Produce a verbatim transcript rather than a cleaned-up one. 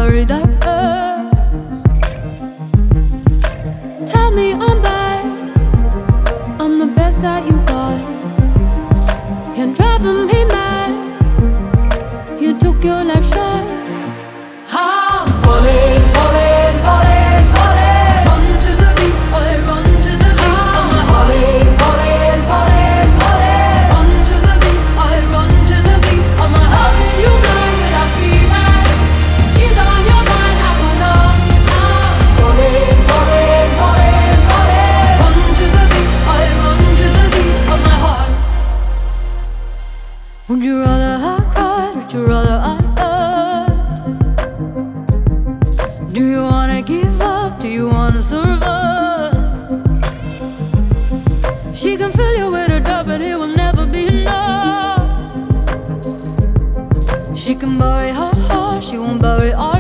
bury that past. Tell me I'm bad, I'm the best that you got. You're driving me mad, you took your life shot. I'm falling, falling, falling, falling. Run to the beat, I run to the beat. I'm falling, falling, falling, falling. Run to the beat, I run to the beat. I'm having you blind that I feel it. She's on your mind, I don't know. I'm falling, falling, falling, falling. Run to the beat, I run to the beat of my heart. Would you rather I cried? Would you rather I loved? Do you wanna give up? Do you wanna survive? She can fill you with a doubt, but it will never be enough. She can bury her heart, she won't bury our